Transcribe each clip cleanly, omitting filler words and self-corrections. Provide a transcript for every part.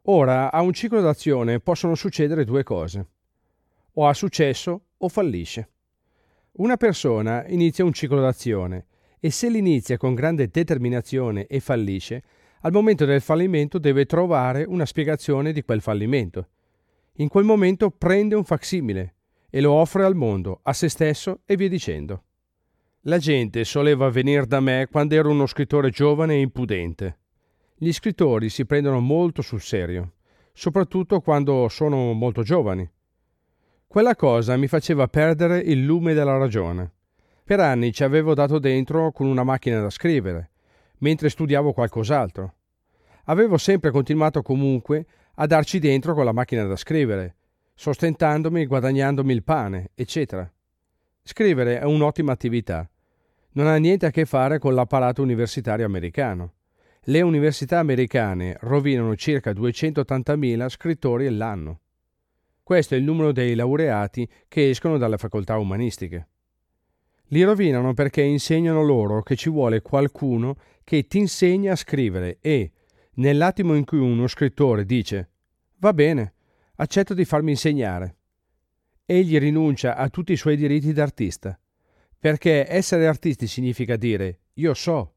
Ora, a un ciclo d'azione possono succedere due cose. O ha successo o fallisce. Una persona inizia un ciclo d'azione e se l'inizia con grande determinazione e fallisce, al momento del fallimento deve trovare una spiegazione di quel fallimento. In quel momento prende un facsimile e lo offre al mondo, a se stesso e via dicendo. La gente soleva venire da me quando ero uno scrittore giovane e impudente. Gli scrittori si prendono molto sul serio, soprattutto quando sono molto giovani. Quella cosa mi faceva perdere il lume della ragione. Per anni ci avevo dato dentro con una macchina da scrivere, mentre studiavo qualcos'altro. Avevo sempre continuato comunque a darci dentro con la macchina da scrivere, sostentandomi, guadagnandomi il pane, eccetera. Scrivere è un'ottima attività. Non ha niente a che fare con l'apparato universitario americano. Le università americane rovinano circa 280.000 scrittori all'anno. Questo è il numero dei laureati che escono dalle facoltà umanistiche. Li rovinano perché insegnano loro che ci vuole qualcuno che ti insegna a scrivere e, nell'attimo in cui uno scrittore dice «Va bene, accetto di farmi insegnare», egli rinuncia a tutti i suoi diritti d'artista, perché essere artisti significa dire «Io so».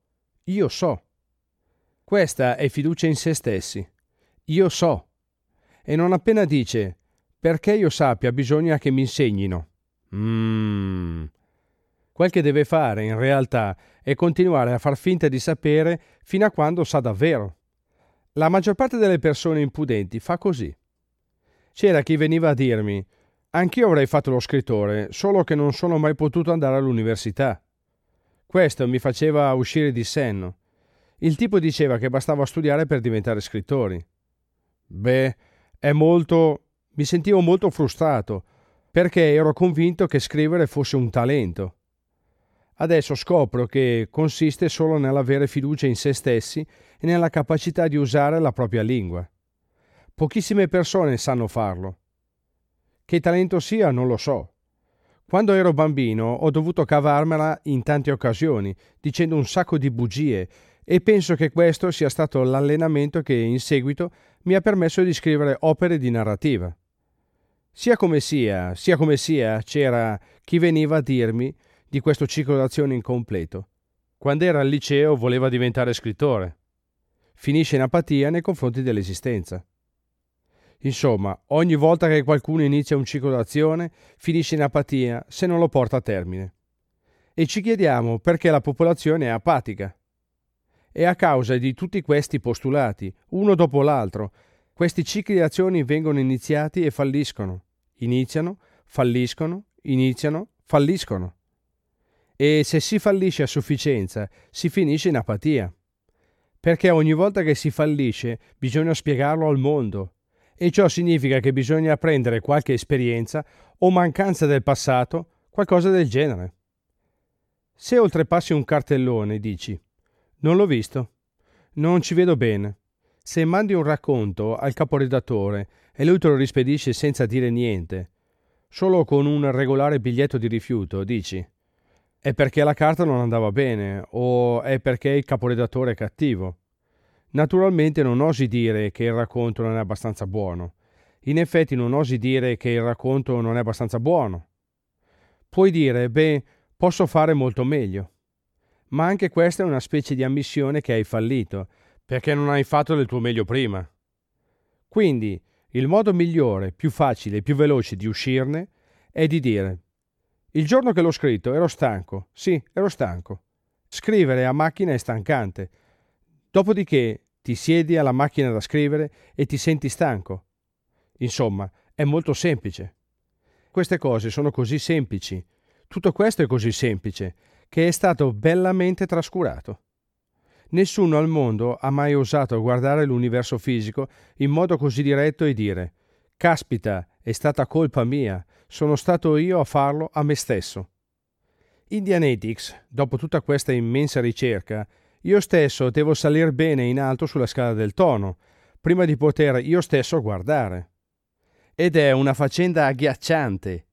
Questa è fiducia in se stessi. Io so. E non appena dice «Perché io sappia bisogna che mi insegnino». Quel che deve fare in realtà è continuare a far finta di sapere fino a quando sa davvero. La maggior parte delle persone impudenti fa così. C'era chi veniva a dirmi «Anch'io avrei fatto lo scrittore, solo che non sono mai potuto andare all'università». Questo mi faceva uscire di senno. Il tipo diceva che bastava studiare per diventare scrittori. Mi sentivo molto frustrato, perché ero convinto che scrivere fosse un talento. Adesso scopro che consiste solo nell'avere fiducia in se stessi e nella capacità di usare la propria lingua. Pochissime persone sanno farlo. Che talento sia non lo so. Quando ero bambino ho dovuto cavarmela in tante occasioni, dicendo un sacco di bugie, e penso che questo sia stato l'allenamento che in seguito mi ha permesso di scrivere opere di narrativa. Sia come sia, c'era chi veniva a dirmi di questo ciclo d'azione incompleto. Quando era al liceo voleva diventare scrittore. Finisce in apatia nei confronti dell'esistenza. Insomma, ogni volta che qualcuno inizia un ciclo d'azione, finisce in apatia se non lo porta a termine. E ci chiediamo perché la popolazione è apatica. E a causa di tutti questi postulati, uno dopo l'altro, questi cicli di azioni vengono iniziati e falliscono. Iniziano, falliscono, iniziano, falliscono. E se si fallisce a sufficienza, si finisce in apatia. Perché ogni volta che si fallisce, bisogna spiegarlo al mondo. E ciò significa che bisogna prendere qualche esperienza o mancanza del passato, qualcosa del genere. Se oltrepassi un cartellone, dici «Non l'ho visto, non ci vedo bene». Se mandi un racconto al caporedattore e lui te lo rispedisce senza dire niente, solo con un regolare biglietto di rifiuto, dici «È perché la carta non andava bene» o «È perché il caporedattore è cattivo». Naturalmente non osi dire che il racconto non è abbastanza buono. In effetti non osi dire che il racconto non è abbastanza buono. Puoi dire, posso fare molto meglio. Ma anche questa è una specie di ammissione che hai fallito, perché non hai fatto del tuo meglio prima. Quindi, il modo migliore, più facile e più veloce di uscirne è di dire «Il giorno che l'ho scritto ero stanco, sì, ero stanco». Scrivere a macchina è stancante. Dopodiché ti siedi alla macchina da scrivere e ti senti stanco. Insomma, è molto semplice. Queste cose sono così semplici, tutto questo è così semplice, che è stato bellamente trascurato. Nessuno al mondo ha mai osato guardare l'universo fisico in modo così diretto e dire «Caspita, è stata colpa mia, sono stato io a farlo a me stesso». In Dianetics, dopo tutta questa immensa ricerca, io stesso devo salire bene in alto sulla scala del tono, prima di poter io stesso guardare. Ed è una faccenda agghiacciante.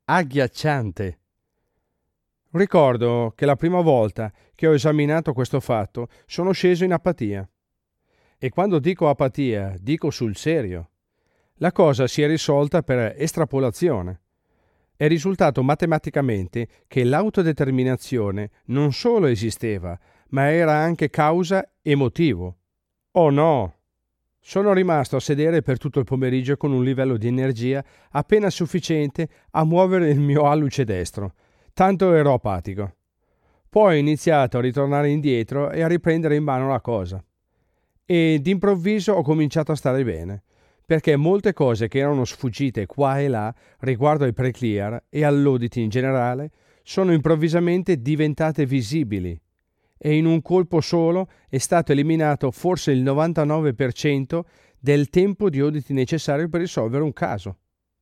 Ricordo che la prima volta che ho esaminato questo fatto sono sceso in apatia. E quando dico apatia, dico sul serio. La cosa si è risolta per estrapolazione. È risultato matematicamente che l'autodeterminazione non solo esisteva, ma era anche causa e motivo. Oh no! Sono rimasto a sedere per tutto il pomeriggio con un livello di energia appena sufficiente a muovere il mio alluce destro. Tanto ero apatico. Poi ho iniziato a ritornare indietro e a riprendere in mano la cosa. E d'improvviso ho cominciato a stare bene, perché molte cose che erano sfuggite qua e là riguardo ai pre-clear e all'audit in generale sono improvvisamente diventate visibili e in un colpo solo è stato eliminato forse il 99% del tempo di audit necessario per risolvere un caso.